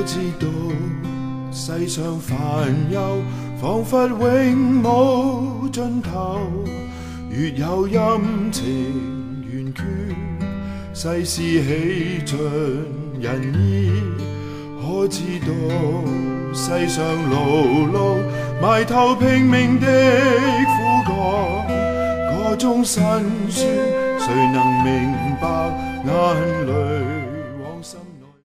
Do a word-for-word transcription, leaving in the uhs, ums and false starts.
可知道世上煩憂彷彿永無盡頭，月有陰晴圓缺，世事氣盡人意。可知道世上勞碌埋頭拼命的苦幹，個中辛酸誰能明白眼淚